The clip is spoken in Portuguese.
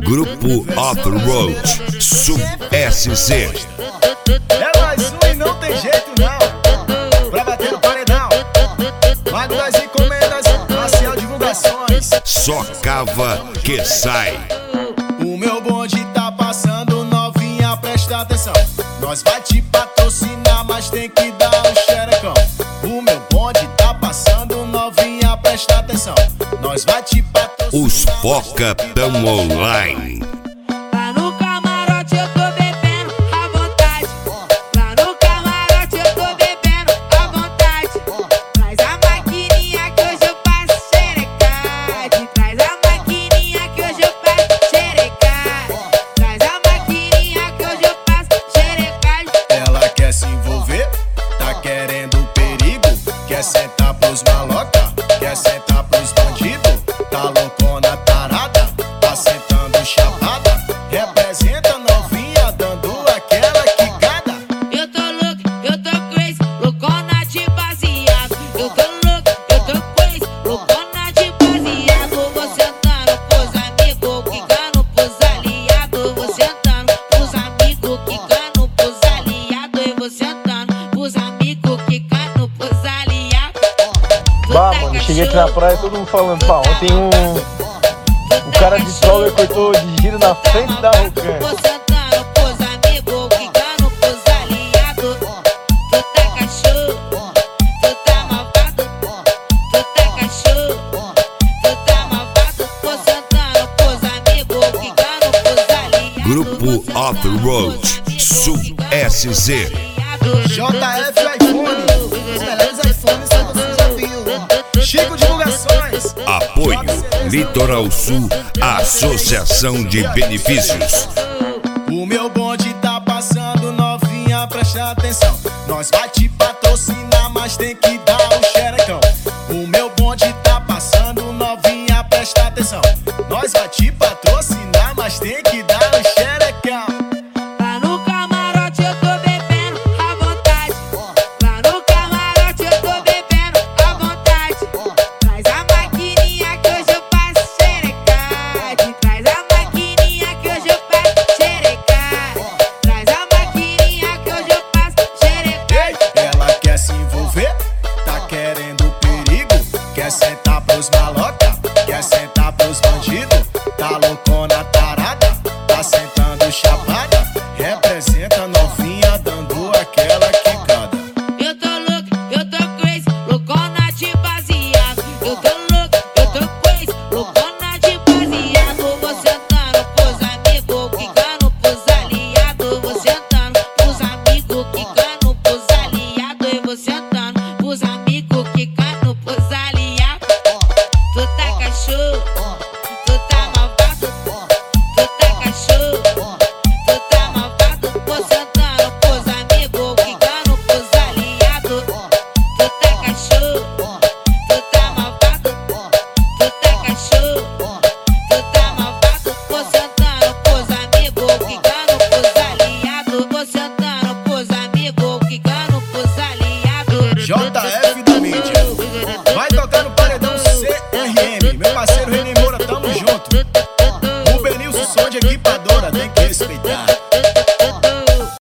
Grupo Off Road, Sul SZ. É mais um e não tem jeito não. Pra bater no paredão, Mago das Encomendas, Marcial Divulgações. Só cava que sai. O meu bonde tá passando, novinha, presta atenção. Nós vai te patrocinar, mas tem que dar um xerecão. O meu bonde tá passando, novinha, presta atenção. Nós vai te patrocinar. Os foca tão online. Lá no camarote eu tô bebendo à vontade. Lá no camarote eu tô bebendo à vontade. Traz a maquininha que hoje eu passo xerecade. Traz a maquininha que hoje eu passo xerecade. Traz a maquininha que hoje eu passo xerecade. Ela quer se envolver, tá querendo perigo. Quer sentar pros maloca, quer sentar pros bandidos. Tá loucona tarada, tá sentando chapada. Representa novinha, dando aquela quicada. Eu tô louco, eu tô crazy, loucona de baseado. Eu tô louco, eu tô crazy, loucona de baseado. Vou sentando pros amigos, quicando pros aliados. Vou sentando pros amigos, quicando pros aliados. E vou sentando pros amigos, quicando pros aliados. Bah, mano, cheguei aqui na praia, todo mundo falando, pá, ontem um cara de stroller cortou de giro na frente da Rocan. Vou sentando pros amigos, quicando pros aliados. Tu tá cachorro, tu tá malvado. Tu tá cachorro, tu tá malvado. Vou sentando pros amigos, quicando pros aliados. Grupo Off Road, Sul SZ. JF iPhone, os melhores iPhones que você já viu. Chico Divulgações. Apoio Litoral Sul, Associação de Benefícios. O meu bonde tá passando, novinha, presta atenção. Nós vai te patrocinar, mas tem que dar um xerecão. O meu bonde tá passando, novinha, presta atenção. Nós vai te patrocinar, mas tem que dar um xerecão. Lá no camarote eu tô bebendo à vontade. Lá no camarote eu tô bebendo à vontade. Traz a maquininha que hoje eu passo xerecade. Traz a maquininha que hoje eu passo xerecade. Traz a maquininha que hoje eu passo xerecade. Ela quer se envolver, tá querendo perigo. Quer sentar pros maloca, quer sentar pros bandidos. Tá loucona tarada, tá sentando chapada. Representa novinha, dando aquela quicada. Eu tô louco, eu tô crazy, loucona de baseado. Eu tô louco, eu tô crazy, loucona de baseado. Vou sentando pros amigos, quicando pros aliados. Vou sentando pros amigos, quicando pros aliados. E vou sentando pros amigos, quicando pros aliados. Tu tá cachorro, tu tá malvado. Tu tá cachorro, tu tá malvado. Vou sentando pros amigos, quicando pros aliados. Tu tá cachorro, tu tá malvado. Tu tá cachorro, tu tá malvado. Vou sentando pros amigos, quicando pros aliados. Vou sentando pros amigos, quicando pros aliados.